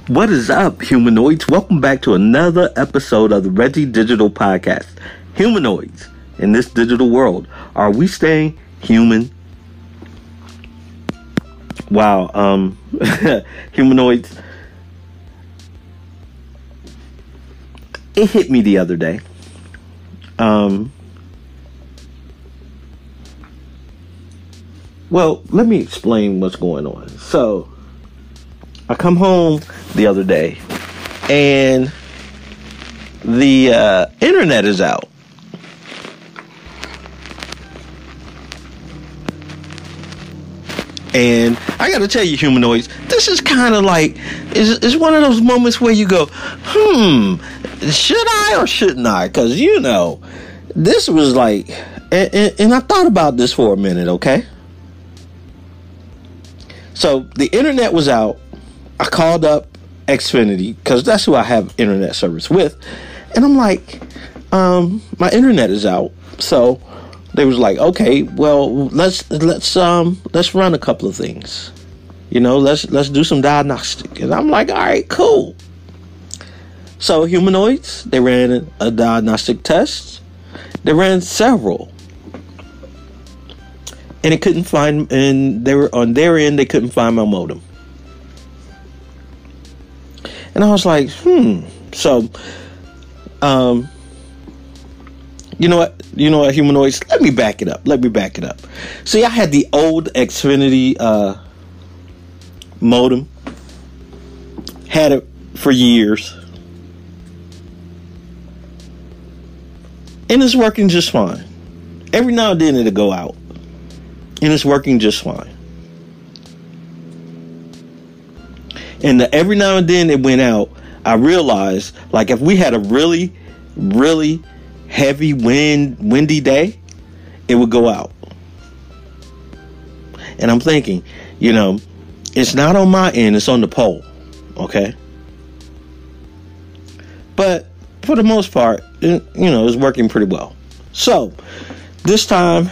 What is up, humanoids? Welcome back to another episode of the Reggie Digital Podcast. Humanoids, in this digital world, are we staying human? Wow, humanoids. It hit me the other day. Well, let me explain what's going on. So, I come home the other day, and the internet is out. And I gotta tell you, humanoids, this is kind of like, it's one of those moments where you go, should I or shouldn't I? Because, this was like, and I thought about this for a minute, okay? So, the internet was out. I called up Xfinity because that's who I have internet service with, and I'm like, my internet is out. So they was like, okay, well, let's run a couple of things, let's do some diagnostic. And I'm like, all right, cool. So humanoids, they ran a diagnostic test. They ran several, and it couldn't find. And they were on their end. They couldn't find my modem. And I was like, So, you know what, humanoids? Let me back it up. See, I had the old Xfinity modem. Had it for years. And it's working just fine. Every now and then it'll go out. And it's working just fine. And every now and then it went out. I realized, like, if we had a really, really heavy windy day, it would go out. And I'm thinking, it's not on my end, it's on the pole. Okay? But for the most part, it's working pretty well. So, this time,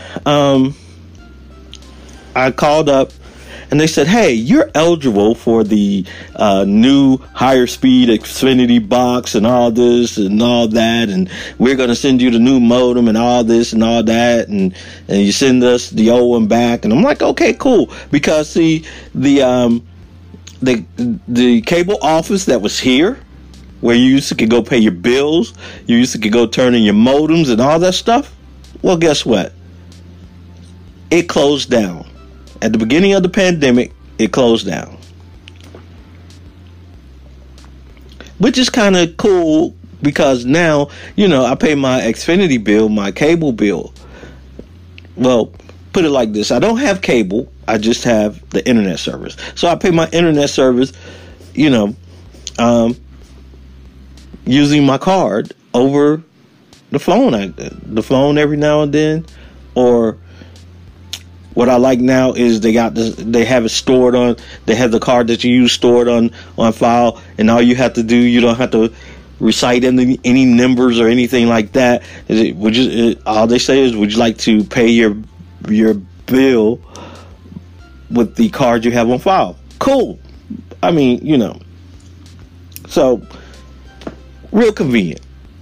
I called up. And they said, hey, you're eligible for the new higher speed Xfinity box and all this and all that. And we're going to send you the new modem and all this and all that. And you send us the old one back. And I'm like, okay, cool. Because, see, the cable office that was here, where you used to go pay your bills, you used to go turn in your modems and all that stuff. Well, guess what? It closed down. At the beginning of the pandemic, it closed down. Which is kind of cool because now, I pay my Xfinity bill, my cable bill. Well, put it like this. I don't have cable. I just have the internet service. So I pay my internet service, using my card over the phone. The phone every now and then, or what I like now is they have it stored on, they have the card that you use stored on file, and all you have to do, you don't have to recite any numbers or anything like that. All they say is, would you like to pay your bill with the card you have on file? Cool. I mean, so real convenient.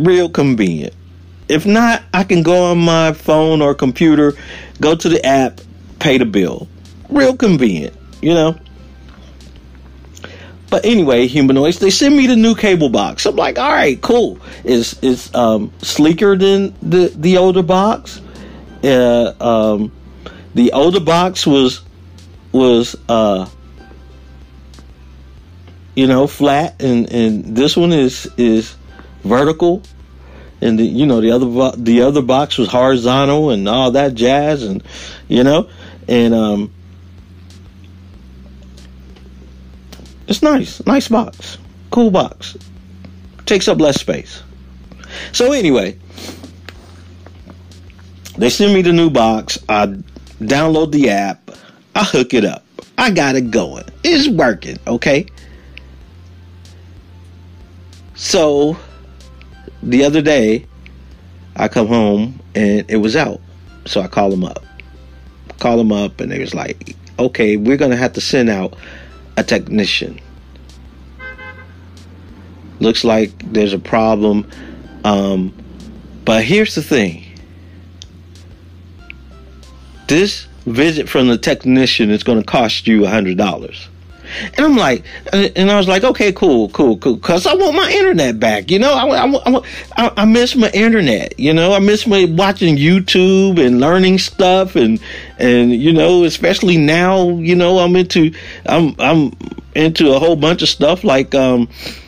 If not, I can go on my phone or computer, go to the app, pay the bill. Real convenient, But anyway, humanoids, they send me the new cable box. I'm like, all right, cool. It's sleeker than the older box. The older box was flat, and this one is vertical. And the other box was horizontal and all that jazz, and it's nice box, cool box, takes up less space. So anyway, they send me the new box. I download the app, I hook it up, I got it going, it's working. Okay, so the other day, I come home and it was out. So I call them up, and they was like, okay, we're going to have to send out a technician. Looks like there's a problem. But here's the thing. This visit from the technician is going to cost you $100. And I'm like, and I was like, okay, cool. Cause I want my internet back. You know, I miss my internet. You know, I miss my watching YouTube and learning stuff. And, you know, especially now, you know, I'm into a whole bunch of stuff. Like, I'm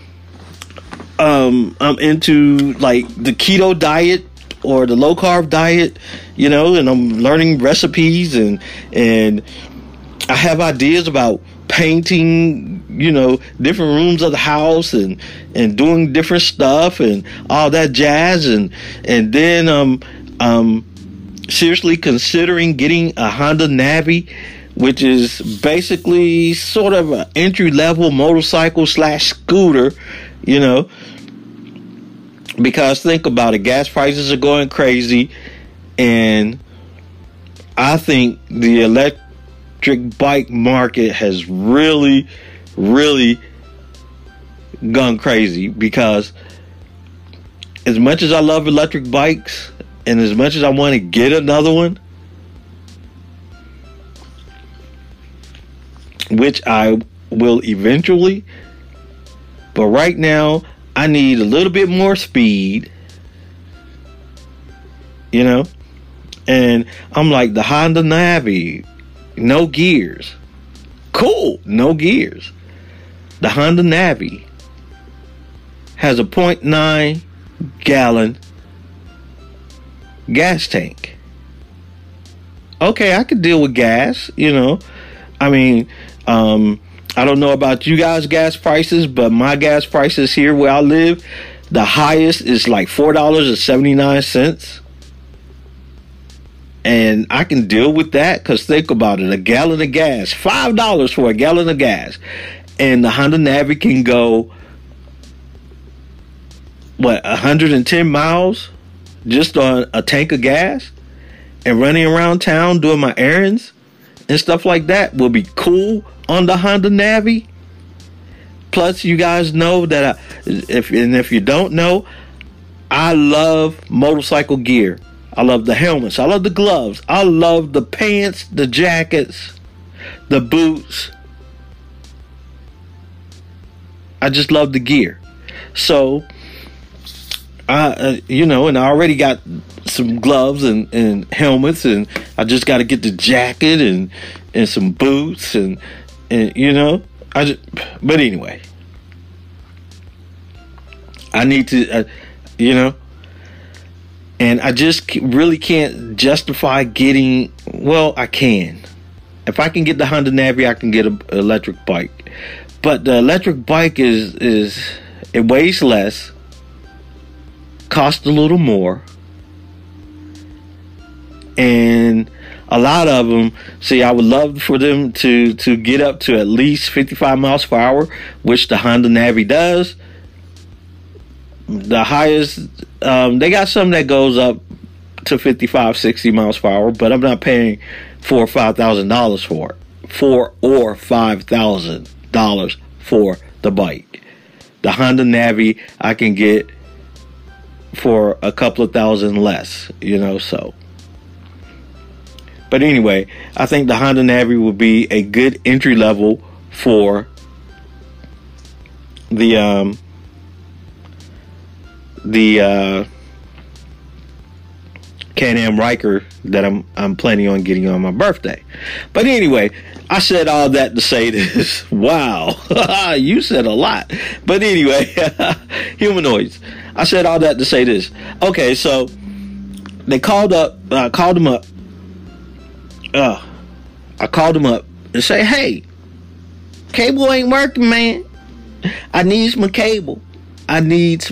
into like the keto diet or the low carb diet, you know, and I'm learning recipes and I have ideas about painting, you know, different rooms of the house and doing different stuff and all that jazz. And then seriously considering getting a Honda Navi, which is basically sort of an entry-level motorcycle / scooter, you know, because think about it, gas prices are going crazy, and I think the electric bike market has really gone crazy, because as much as I love electric bikes and as much as I want to get another one, which I will eventually, but right now I need a little bit more speed, you know, and I'm like, the Honda Navi, no gears. Cool, no gears. The Honda Navi has a 0.9 gallon gas tank. Okay, I could deal with gas, you know. I mean, I don't know about you guys' gas prices, but my gas prices here where I live, the highest is like $4.79. And I can deal with that, because think about it, a gallon of gas, $5 for a gallon of gas. And the Honda Navi can go, 110 miles just on a tank of gas, and running around town doing my errands and stuff like that will be cool on the Honda Navi. Plus, you guys know that if you don't know, I love motorcycle gear. I love the helmets. I love the gloves. I love the pants, the jackets, the boots. I just love the gear. So, you know, and I already got some gloves and helmets, and I just got to get the jacket and some boots and you know, but anyway, I need to, you know, and I just really can't justify getting, well, I can. If I can get the Honda Navi, I can get an electric bike. But the electric bike is it weighs less, costs a little more, and a lot of them, see, I would love for them to get up to at least 55 miles per hour, which the Honda Navi does. The highest, they got some that goes up to 55, 60 miles per hour, but I'm not paying $4,000 or $5,000 for it. $4,000 or $5,000 for the bike. The Honda Navi I can get for a couple of thousand less, you know, so. But anyway, I think the Honda Navi would be a good entry level for the Can-Am Ryker that I'm planning on getting on my birthday. But anyway, I said all that to say this. Wow, you said a lot. But anyway, humanoids. I said all that to say this. Okay, so they called them up. I called them up and say, hey, cable ain't working, man. I needs my cable. And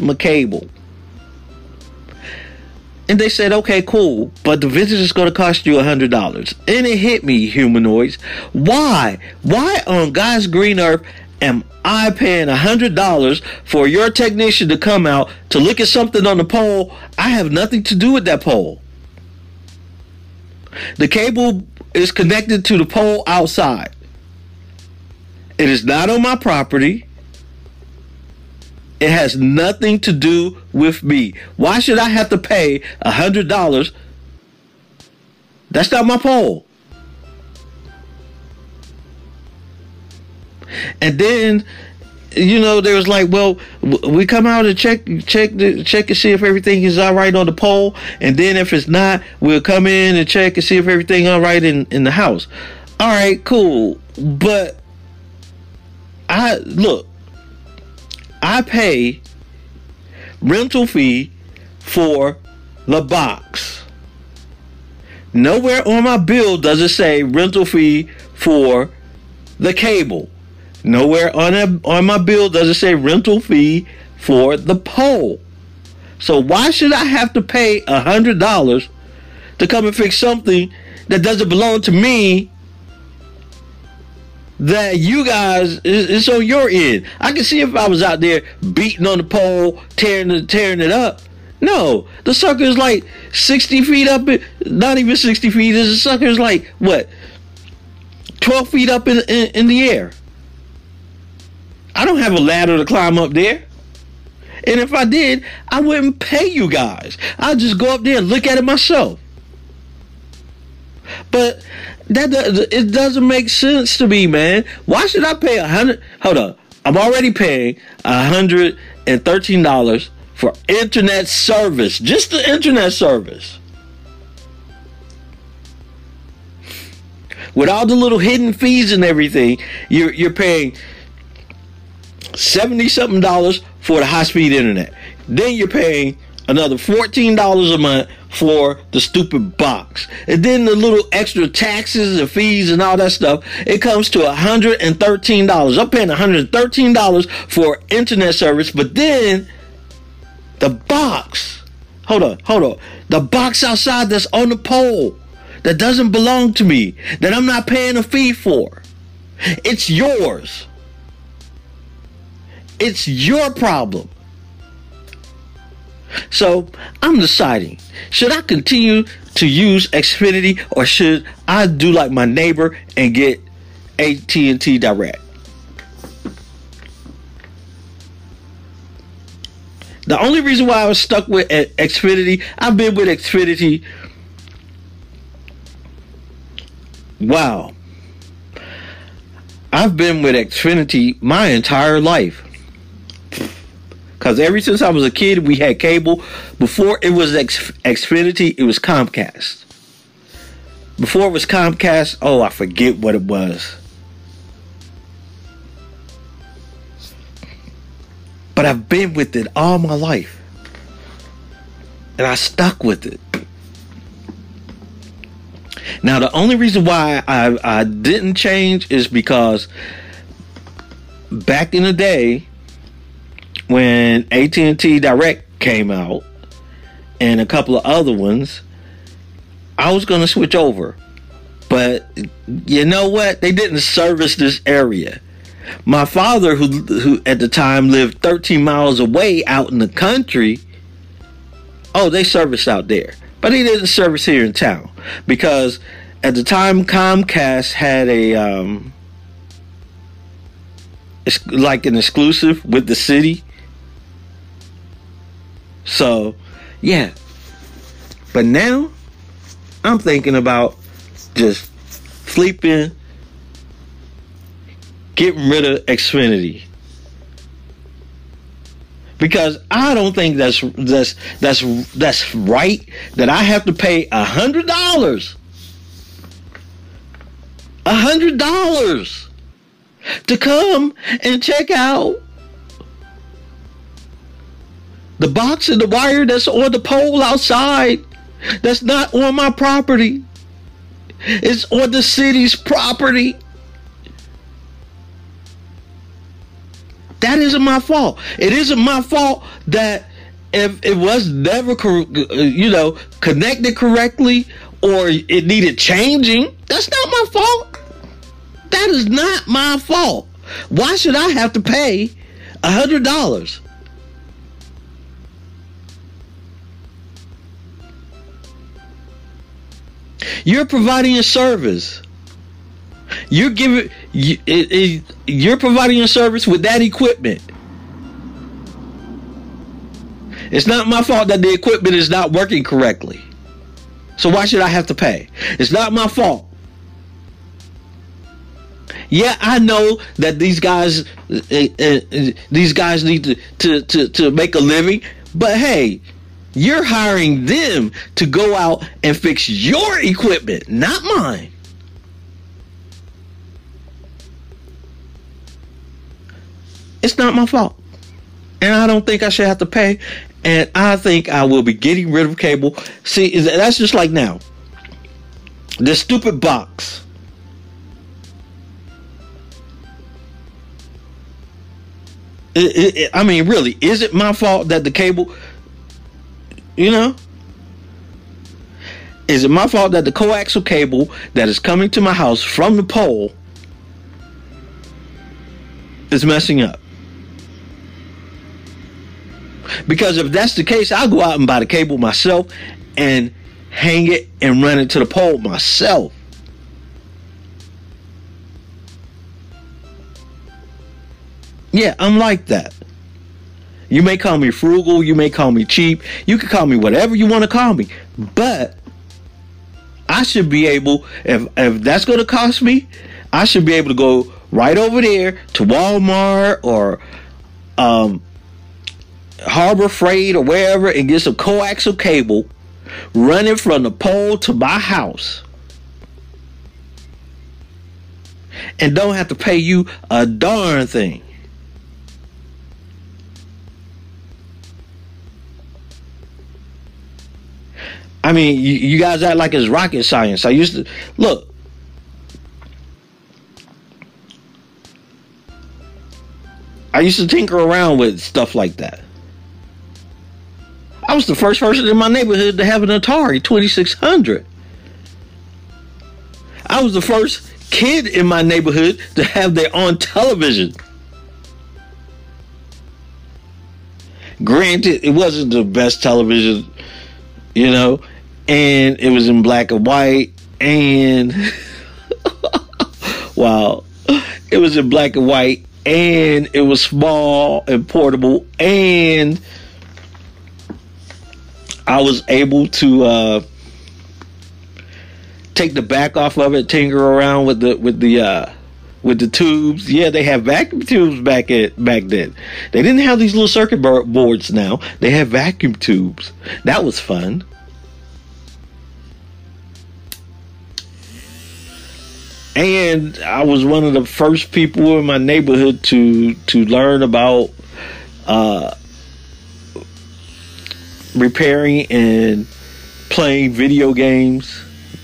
they said, okay, cool, but the visit is going to cost you $100. And it hit me, humanoids. Why on God's green earth am I paying $100 for your technician to come out to look at something on the pole? I have nothing to do with that pole. The cable is connected to the pole outside. It is not on my property. It has nothing to do with me. Why should I have to pay $100? That's not my pole. And then, they was like, well, we come out and check and see if everything is all right on the pole. And then if it's not, we'll come in and check and see if everything all right in the house. All right, cool. But I pay rental fee for the box. Nowhere on my bill does it say rental fee for the cable. Nowhere on my bill does it say rental fee for the pole. So why should I have to pay $100 to come and fix something that doesn't belong to me, that you guys is on your end? I can see if I was out there beating on the pole, tearing it up. No, the sucker is like 60 feet up. Not even 60 feet. The sucker is like, what, 12 feet up in the air. I don't have a ladder to climb up there. And if I did, I wouldn't pay you guys. I'd just go up there and look at it myself. But it doesn't make sense to me, man. Why should I pay $100? Hold up. I'm already paying $113 for internet service. Just the internet service. With all the little hidden fees and everything, you're paying $70-something for the high-speed internet. Then you're paying another $14 a month for the stupid box. And then the little extra taxes and fees and all that stuff, it comes to $113. I'm paying $113 for internet service, but then the box, hold on, the box outside that's on the pole, that doesn't belong to me, that I'm not paying a fee for, it's yours. It's your problem. So I'm deciding, should I continue to use Xfinity, or should I do like my neighbor and get AT&T Direct? The only reason why I was stuck with Xfinity, I've been with Xfinity. Wow. I've been with Xfinity my entire life. Because ever since I was a kid, we had cable. Before it was Xfinity, it was Comcast. Before it was Comcast, I forget what it was. But I've been with it all my life. And I stuck with it. Now, the only reason why I didn't change is because back in the day, when AT&T Direct came out and a couple of other ones, I was going to switch over. But you know what? They didn't service this area. My father, who at the time lived 13 miles away out in the country, they serviced out there. But he didn't service here in town. Because at the time, Comcast had it's like an exclusive with the city. So, yeah. But now, I'm thinking about just sleeping, getting rid of Xfinity. Because I don't think that's right that I have to pay $100. $100 to come and check out the box and the wire that's on the pole outside. That's not on my property. It's on the city's property. That isn't my fault. It isn't my fault that if it was never, connected correctly, or it needed changing. That's not my fault. That is not my fault. Why should I have to pay $100? You're providing a service. You're providing a service with that equipment. It's not my fault that the equipment is not working correctly. So why should I have to pay? It's not my fault. Yeah, I know that these guys need to make a living, but hey, you're hiring them to go out and fix your equipment, not mine. It's not my fault. And I don't think I should have to pay. And I think I will be getting rid of cable. See, that's just like now. This stupid box. I mean, really, is it my fault that the cable, is it my fault that the coaxial cable that is coming to my house from the pole is messing up? Because if that's the case, I'll go out and buy the cable myself and hang it and run it to the pole myself. Yeah, I'm like that. You may call me frugal, you may call me cheap, you can call me whatever you want to call me, but I should be able, if that's going to cost me, I should be able to go right over there to Walmart or Harbor Freight or wherever and get some coaxial cable running from the pole to my house and don't have to pay you a darn thing. I mean, you guys act like it's rocket science. I used to tinker around with stuff like that. I was the first person in my neighborhood to have an Atari 2600. I was the first kid in my neighborhood to have their own television. Granted, it wasn't the best television, and it was in black and white, and wow, it was in black and white, and it was small and portable, and I was able to take the back off of it, tinker around with the tubes. Yeah, they have vacuum tubes back then. They didn't have these little circuit boards now. They had vacuum tubes. That was fun. And I was one of the first people in my neighborhood to learn about repairing and playing video games.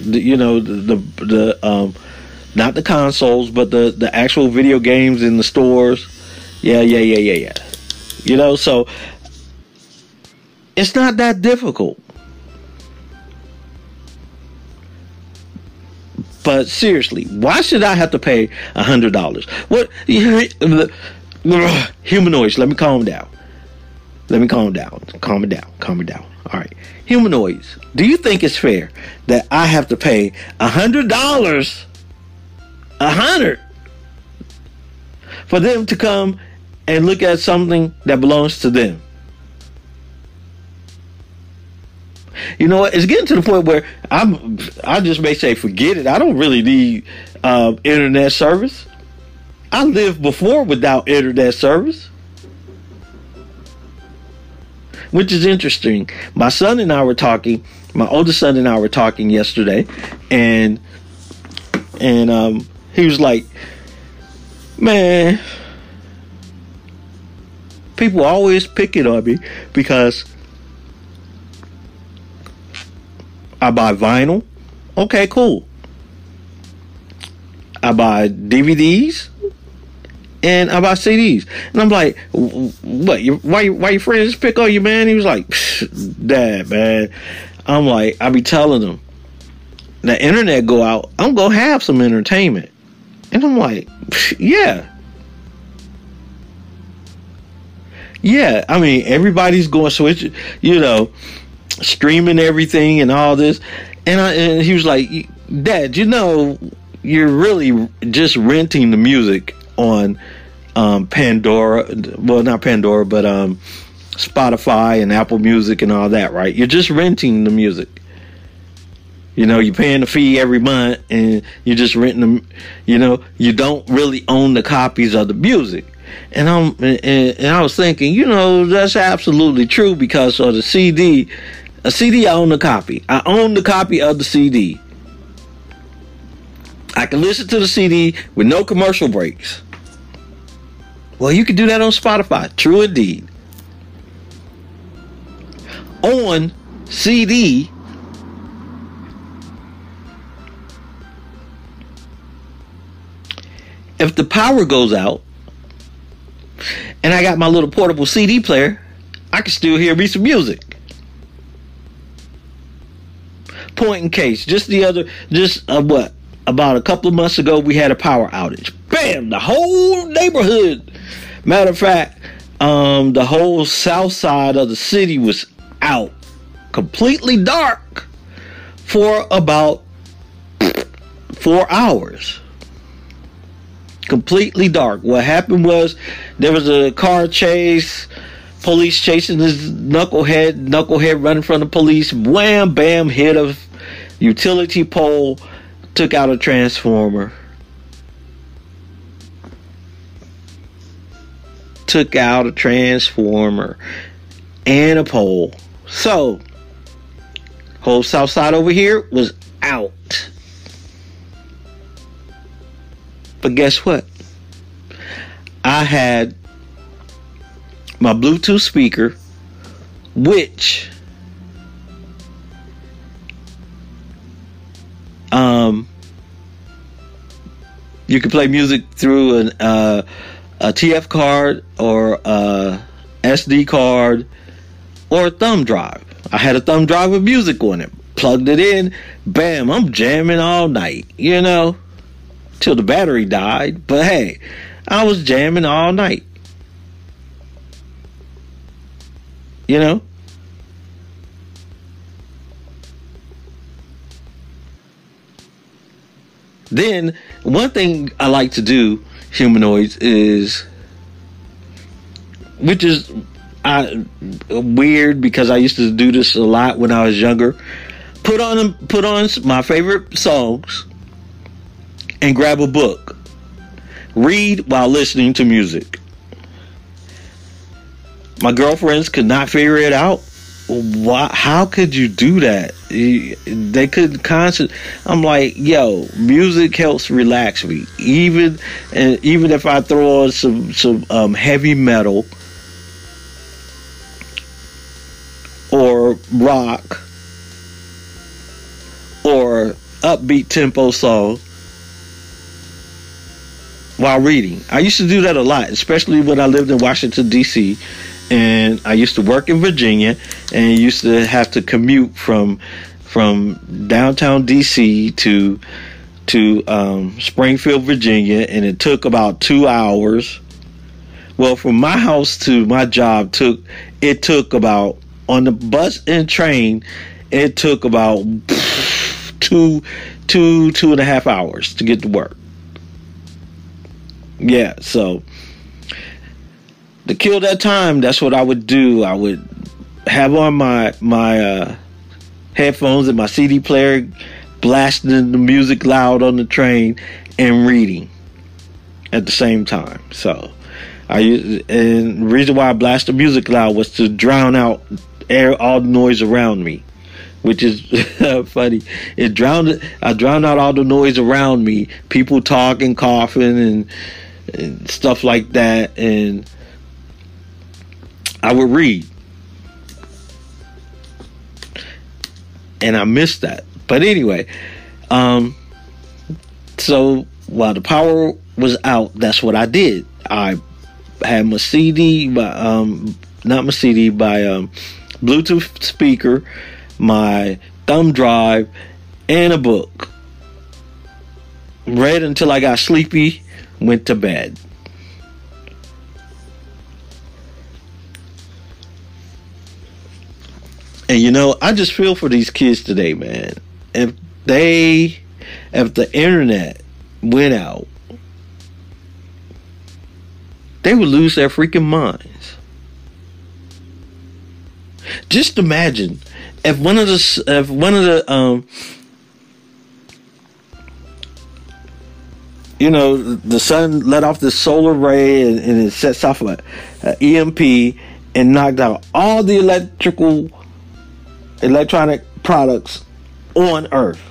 The not the consoles, but the actual video games in the stores. Yeah. So it's not that difficult. But seriously, why should I have to pay $100? What humanoids? Let me calm down. Calm it down. All right, humanoids. Do you think it's fair that I have to pay $100? $100 for them to come and look at something that belongs to them? You know what? It's getting to the point where I just may say, forget it. I don't really need internet service. I lived before without internet service, which is interesting. My son and I were talking. My oldest son and I were talking yesterday, and he was like, "Man, people always picking on me because I buy vinyl. Okay, cool. I buy DVDs and I buy CDs." And I'm like, "What? Why your friends pick on you, man?" He was like, "Dad, man." I'm like, I be telling them, the internet go out, I'm gonna have some entertainment. And I'm like, yeah. I mean, everybody's going to switch, streaming everything and all this. And he was like, "Dad, you're really just renting the music on Pandora." Well, not Pandora, but Spotify and Apple Music and all that, right? You're just renting the music. You know, you're paying a fee every month and you're just renting them. You know, you don't really own the copies of the music. And I was thinking, you know, that's absolutely true, because of the CD. A CD, I own the copy. I own the copy of the CD. I can listen to the CD with no commercial breaks. Well, you can do that on Spotify. True indeed. On CD, if the power goes out and I got my little portable CD player, I can still hear me some music. Point in case, about a couple of months ago, we had a power outage. Bam! The whole neighborhood. Matter of fact, the whole south side of the city was out, completely dark, for about 4 hours. Completely dark. What happened was there was a car chase, police chasing this knucklehead running from the police. Wham, bam, hit a utility pole, took out a transformer. Took out a transformer and a pole. So, whole south side over here was out. But guess what? I had my Bluetooth speaker, which you can play music through a TF card or a SD card or a thumb drive. I had a thumb drive with music on it. Plugged it in. Bam, I'm jamming all night, you know, till the battery died. But hey, I was jamming all night, you know. Then one thing I like to do, humanoids, is, which is weird because I used to do this a lot when I was younger. Put on my favorite songs and grab a book. Read while listening to music. My girlfriends could not figure it out. How could you do that? They couldn't concentrate. I'm like, yo, music helps relax me. Even if I throw on some heavy metal or rock or upbeat tempo song while reading. I used to do that a lot, especially when I lived in Washington, D.C., and I used to work in Virginia, and used to have to commute from downtown D.C. to Springfield, Virginia, and it took about 2 hours. Well, from my house to my job took about, on the bus and train, it took about two and a half hours to get to work. Yeah, so to kill that time, that's what I would do. I would have on my headphones and my CD player, blasting the music loud on the train and reading at the same time. So and the reason why I blast the music loud was to drown out all the noise around me, which is funny. I drowned out all the noise around me, people talking, coughing, and stuff like that, and I would read. And I missed that. But anyway, so while the power was out, that's what I did. I had my CD, Bluetooth speaker, my thumb drive, and a book. Read until I got sleepy, went to bed. And you know, I just feel for these kids today, man. If the internet went out, they would lose their freaking minds. Just imagine if one of the you know, the sun let off the solar ray and it sets off a EMP and knocked out all the electronic products on Earth.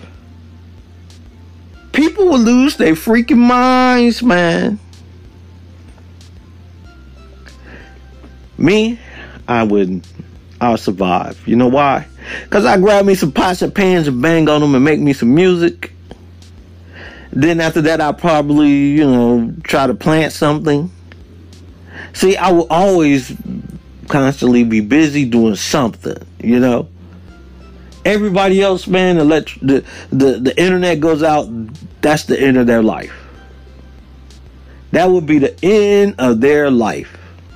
People would lose their freaking minds, man. Me, I wouldn't. I'll survive. You know why? Because I grab me some pots and pans and bang on them and make me some music. Then after that, I'll probably, you know, try to plant something. See, I will always constantly be busy doing something, you know. Everybody else, man, the internet goes out, that's the end of their life. That would be the end of their life.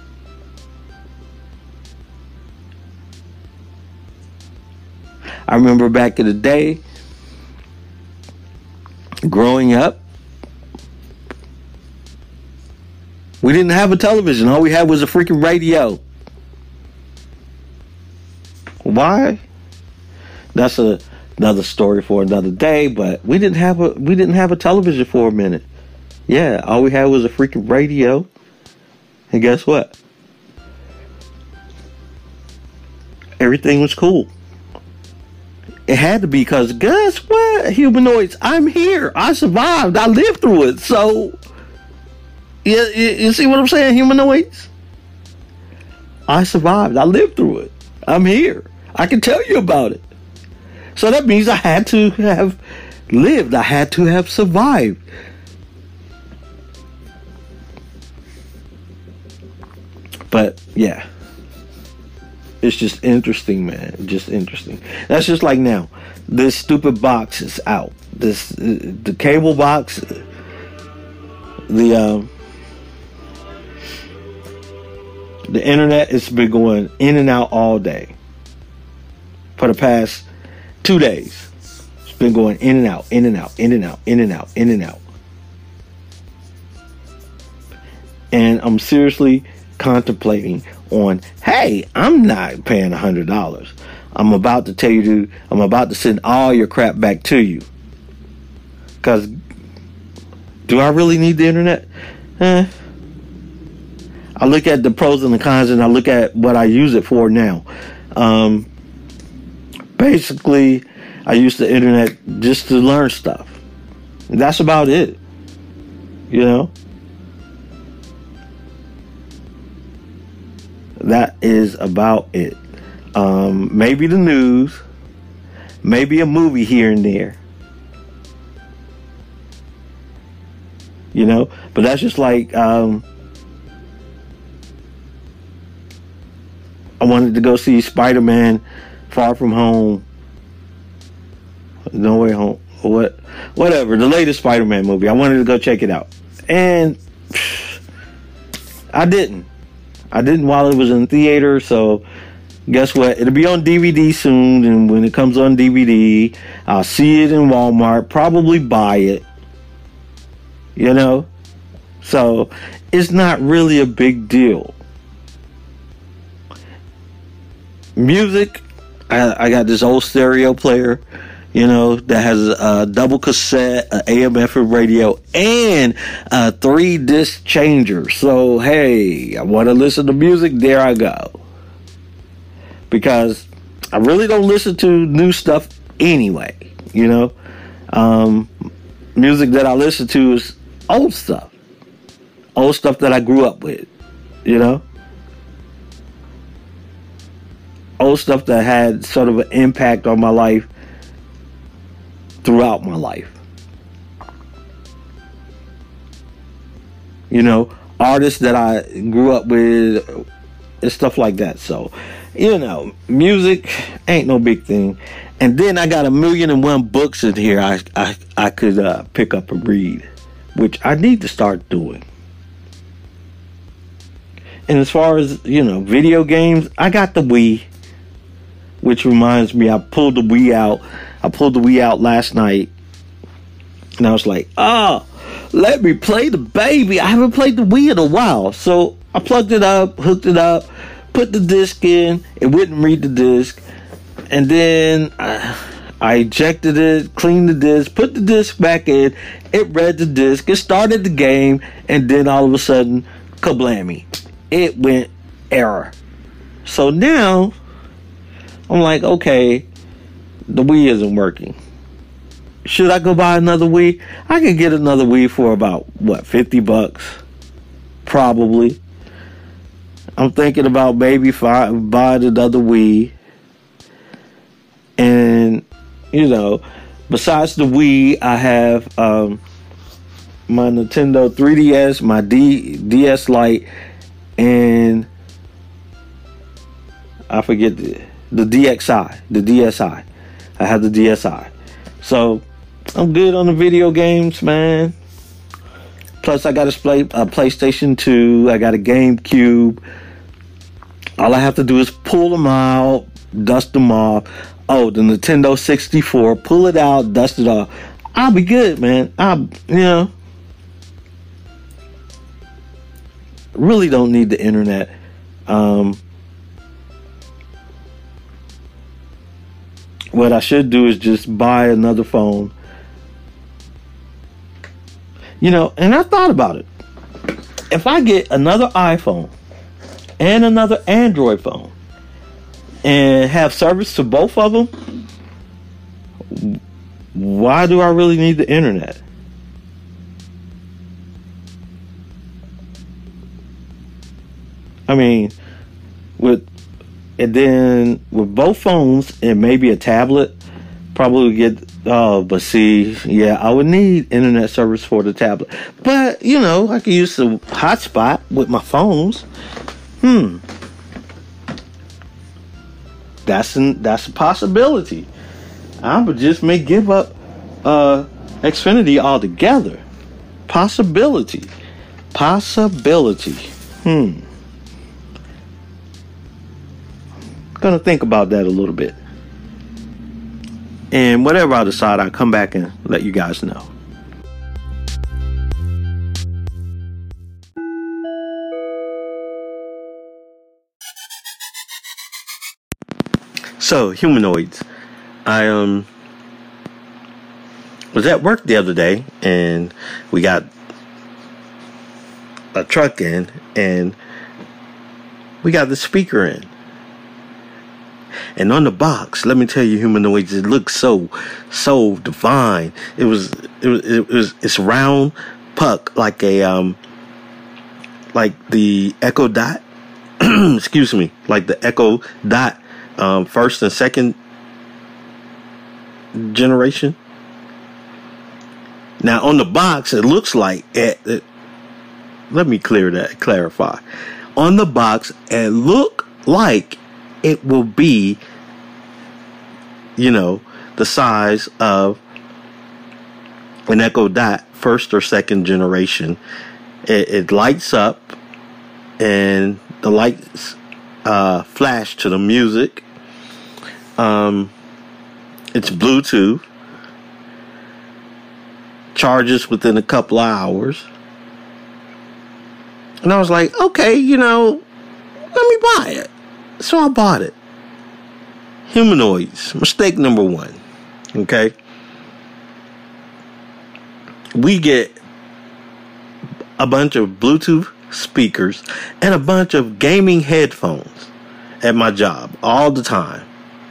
I remember back in the day, growing up, we didn't have a television. All we had was a freaking radio. Why? That's another story for another day, but we didn't have a television for a minute. Yeah, all we had was a freaking radio. And guess what? Everything was cool. It had to be, because guess what? Humanoids, I'm here. I survived. I lived through it. So, you see what I'm saying, humanoids? I survived. I lived through it. I'm here. I can tell you about it. So that means I had to have lived. I had to have survived. But, yeah. It's just interesting, man. Just interesting. That's just like now. This stupid box is out. The cable box, the internet has been going in and out all day. For the past 2 days. It's been going in and out, in and out, in and out, in and out, in and out. And I'm seriously contemplating on, hey, I'm not paying $100. I'm about to send all your crap back to you. Because, do I really need the internet? I look at the pros and the cons, and I look at what I use it for now. Basically, I use the internet just to learn stuff. That's about it. You know? That is about it. Maybe the news, maybe a movie here and there. You know, but that's just like I wanted to go see Spider-Man Far From Home. No Way Home. Whatever. The latest Spider-Man movie. I wanted to go check it out. And I didn't while it was in theater, so guess what? It'll be on DVD soon, and when it comes on DVD, I'll see it in Walmart, probably buy it. You know? So, it's not really a big deal. Music, I got this old stereo player, you know, that has a double cassette, an AM/FM radio, and a 3-disc changer. So, hey, I want to listen to music, there I go. Because I really don't listen to new stuff anyway, you know. Music that I listen to is old stuff. Old stuff that I grew up with, you know. Old stuff that had sort of an impact on my life throughout my life. You know, artists that I grew up with and stuff like that. So, you know, music ain't no big thing. And then I got 1,000,001 books in here I could pick up and read, which I need to start doing. And as far as, you know, video games, I got the Wii, which reminds me, I pulled the Wii out. I pulled the Wii out last night, and I was like, let me play the baby. I haven't played the Wii in a while. So I plugged it up, hooked it up, put the disc in, it wouldn't read the disc, and then I ejected it, cleaned the disc, put the disc back in, it read the disc, it started the game, and then all of a sudden, kablammy, it went error. So now, I'm like, okay, the Wii isn't working. Should I go buy another Wii? I could get another Wii for about, $50? Probably. I'm thinking about maybe buying another Wii. And, besides the Wii, I have my Nintendo 3DS, my DS Lite, and I forget the DXi, the DSi. I have the DSi. So, I'm good on the video games, man. Plus, I got a PlayStation 2. I got a GameCube. All I have to do is pull them out, dust them off. Oh, the Nintendo 64. Pull it out, dust it off. I'll be good, man. Really don't need the internet. What I should do is just buy another phone. And I thought about it. If I get another iPhone and another Android phone and have service to both of them, why do I really need the internet? I mean, with both phones and maybe a tablet, probably get. But see, yeah, I would need internet service for the tablet. But I could use the hotspot with my phones. That's a possibility. I would just may give up Xfinity altogether. Possibility. Gonna think about that a little bit. And whatever I decide, I'll come back and let you guys know. So, humanoids. I was at work the other day, and we got a truck in, and we got the speaker in. And on the box, let me tell you, humanoids, it looks so divine. It's round puck like the Echo Dot. Excuse me, like the Echo Dot, first and second generation. Now on the box, it looks like let me clarify. On the box, it look like it will be, the size of an Echo Dot, first or second generation. It lights up, and the lights flash to the music. It's Bluetooth. Charges within a couple of hours. And I was like, okay, let me buy it. So I bought it. Humanoids. Mistake number 1. Okay. We get a bunch of Bluetooth speakers and a bunch of gaming headphones at my job all the time.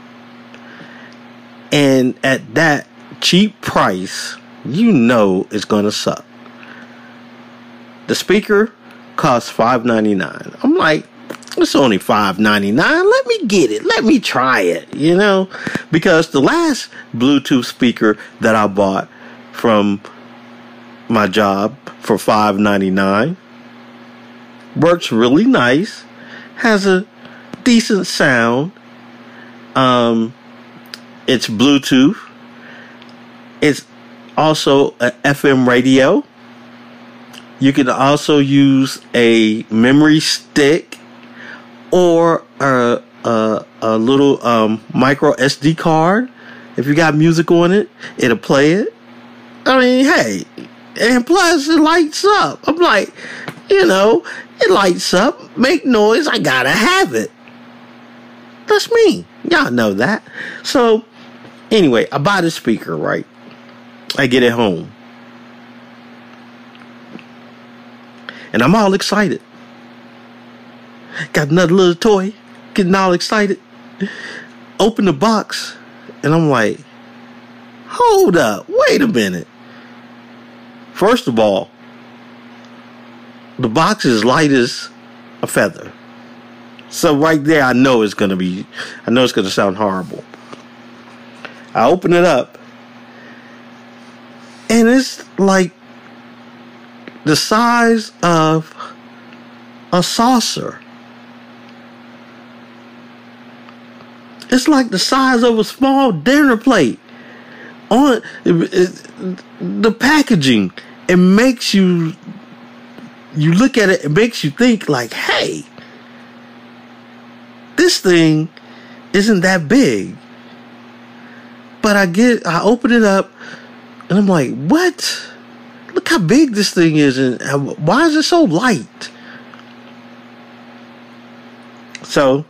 And at that cheap price, it's going to suck. The speaker costs $5.99. I'm like, it's only $5.99. Let me get it. Let me try it, because the last Bluetooth speaker that I bought from my job for $5.99 works really nice, has a decent sound. It's Bluetooth. It's also a FM radio. You can also use a memory stick or a little micro SD card. If you got music on it, it'll play it. I mean, hey, and plus it lights up. I'm like, You know, it lights up, make noise. I gotta have it. That's me. Y'all know that. So, anyway, I buy the speaker, right? I get it home. And I'm all excited. Got another little toy. Getting all excited. Open the box. And I'm like, hold up. Wait a minute. First of all, the box is light as a feather. So right there, I know it's going to sound horrible. I open it up. And it's like the size of a saucer. It's like the size of a small dinner plate. The packaging, it makes you look at it, it makes you think like, hey, this thing isn't that big. But I open it up and I'm like, what? Look how big this thing is, and why is it so light? So,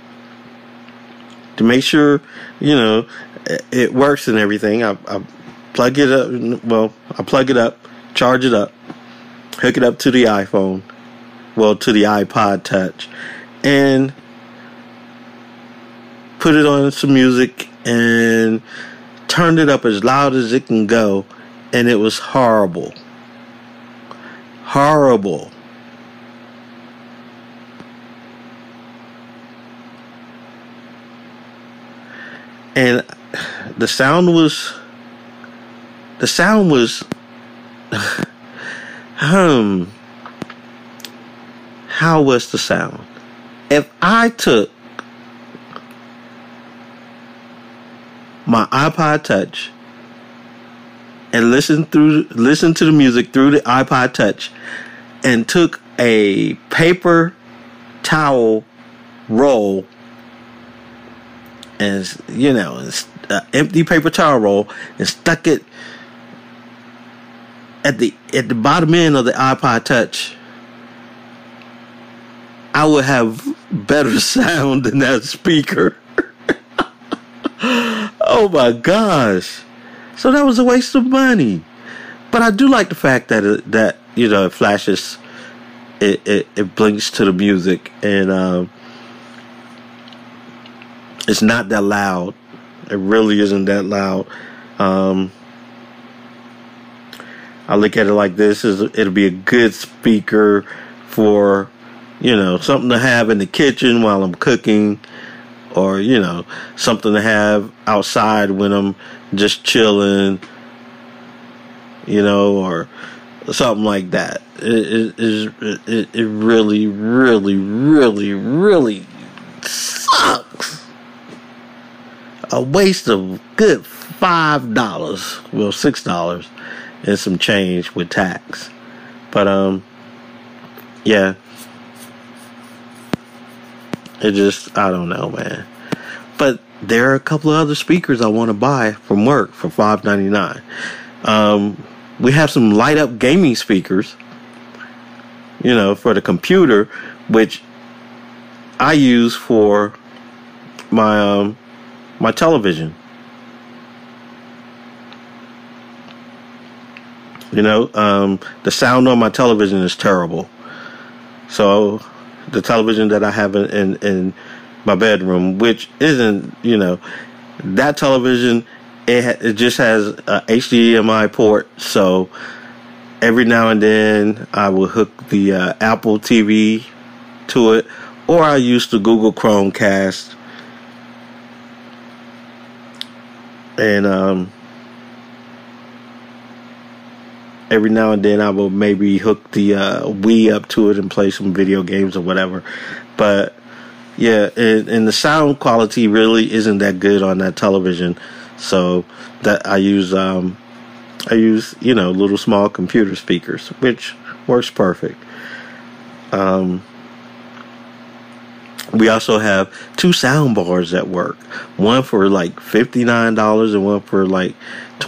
to make sure, it works and everything, I plug it up. Well, I plug it up, charge it up, hook it up to the iPhone, to the iPod Touch, and put it on some music and turned it up as loud as it can go, and it was horrible. Horrible. And the sound was how was the sound? If I took my iPod Touch and listened to the music through the iPod Touch and took a paper towel roll and an empty paper towel roll and stuck it at the bottom end of the iPod Touch, I would have better sound than that speaker. Oh my gosh. So that was a waste of money. But I do like the fact that it flashes, it blinks to the music, and it's not that loud. It really isn't that loud. I look at it like this: it'll be a good speaker for, something to have in the kitchen while I'm cooking, or something to have outside when I'm just chilling, or something like that. It really, really, really, really sucks. A waste of good $5, $6 and some change with tax. But yeah, it just, I don't know, man. But there are a couple of other speakers I want to buy from work for $5.99. We have some light up gaming speakers, for the computer, which I use for my my television. The sound on my television is terrible. So the television that I have in my bedroom, which isn't, that television, it just has a HDMI port. So every now and then I will hook the Apple TV to it, or I use the Google Chromecast. And every now and then I will maybe hook the Wii up to it and play some video games or whatever. But yeah, and the sound quality really isn't that good on that television. So that I use little small computer speakers, which works perfect. We also have 2 sound bars at work. One for like $59 and one for like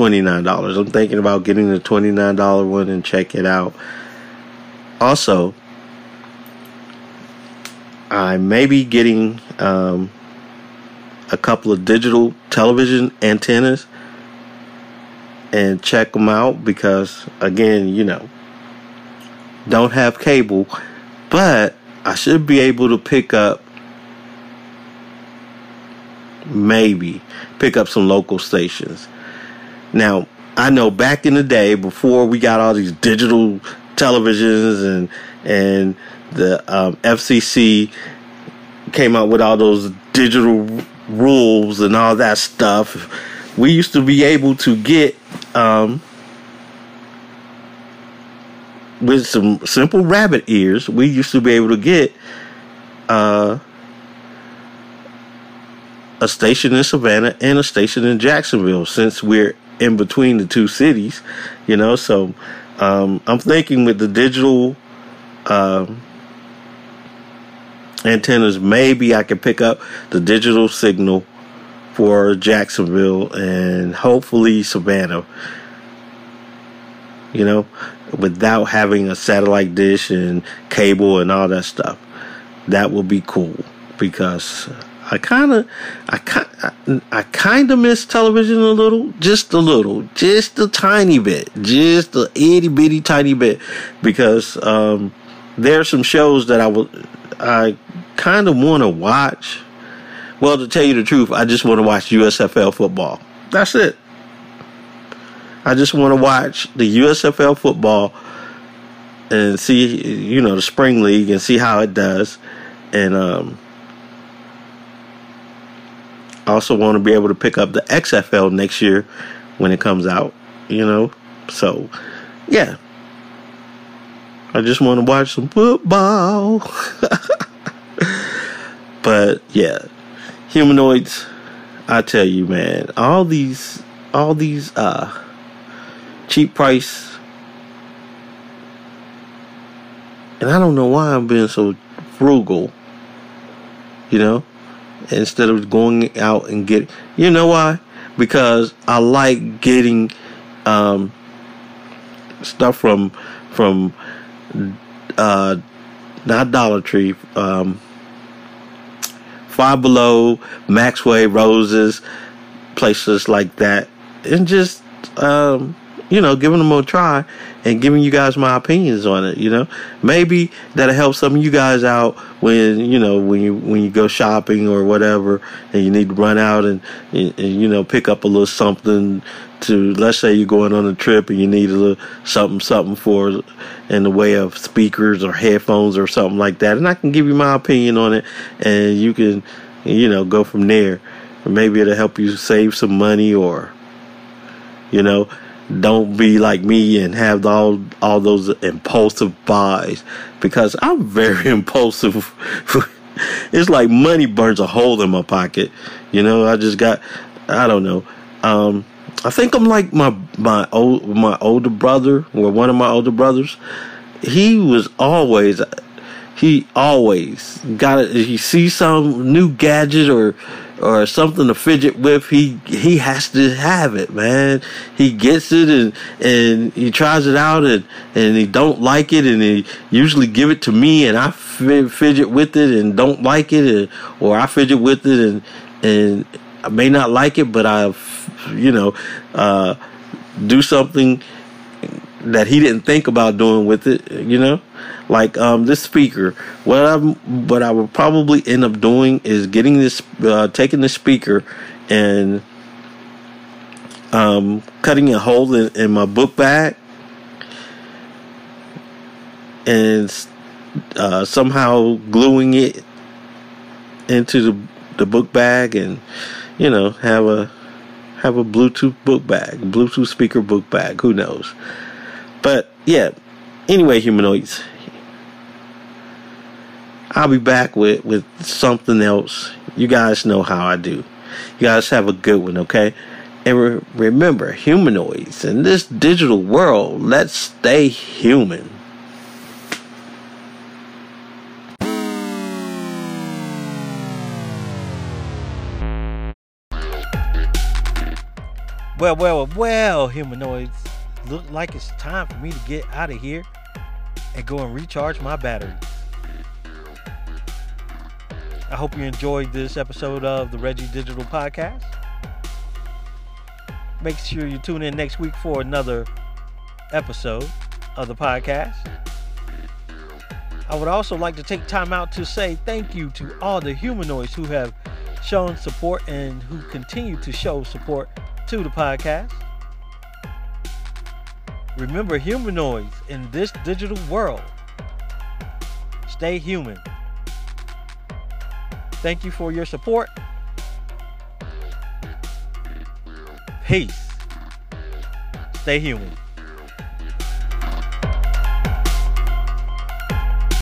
$29. I'm thinking about getting the $29 one and check it out. Also, I may be getting a couple of digital television antennas and check them out because, again, don't have cable, but I should be able to pick up some local stations. Now, I know back in the day, before we got all these digital televisions and the FCC came out with all those digital rules and all that stuff, we used to be able to get, with some simple rabbit ears, we used to be able to get a station in Savannah and a station in Jacksonville, since we're in between the two cities, so I'm thinking with the digital antennas, maybe I can pick up the digital signal for Jacksonville and hopefully Savannah, without having a satellite dish and cable and all that stuff. That would be cool, because I kind of miss television a little, just a tiny bit, just a itty bitty tiny bit, because there are some shows that I kind of want to watch. Well, to tell you the truth, I just want to watch USFL football. That's it. I just want to watch the USFL football and see, the spring league, and see how it does. And I also want to be able to pick up the XFL next year when it comes out, So, yeah. I just want to watch some football. But, yeah. Humanoids, I tell you, man, all these cheap price, and I don't know why I'm being so frugal, instead of going out and getting, why? Because I like getting stuff from not Dollar Tree, Five Below, Maxway, Roses, places like that, and just giving them a try and giving you guys my opinions on it. Maybe that'll help some of you guys out when you go shopping or whatever, and you need to run out and pick up a little something to, let's say you're going on a trip and you need a little something for in the way of speakers or headphones or something like that, and I can give you my opinion on it, and you can go from there. Or maybe it'll help you save some money, or don't be like me and have all those impulsive buys, because I'm very impulsive. It's like money burns a hole in my pocket. I don't know. I think I'm like my older brother, or one of my older brothers. He always got it. He sees some new gadget or something to fidget with, he has to have it, man. He gets it and he tries it out and he don't like it, and he usually give it to me, and I fidget with it and don't like it, or I fidget with it and I may not like it, but I do something that he didn't think about doing with it, like this speaker. What I would probably end up doing is getting this, taking the speaker and cutting a hole in my book bag and somehow gluing it into the book bag, and have a Bluetooth book bag, Bluetooth speaker book bag. Who knows? But yeah. Anyway, humanoids, I'll be back with something else. You guys know how I do. You guys have a good one, okay? And remember, humanoids, in this digital world, let's stay human. Well, humanoids, look like it's time for me to get out of here and go and recharge my batteries. I hope you enjoyed this episode of the Reggie Digital Podcast. Make sure you tune in next week for another episode of the podcast. I would also like to take time out to say thank you to all the humanoids who have shown support and who continue to show support to the podcast. Remember, humanoids in this digital world, stay human. Thank you for your support. Peace. Stay human.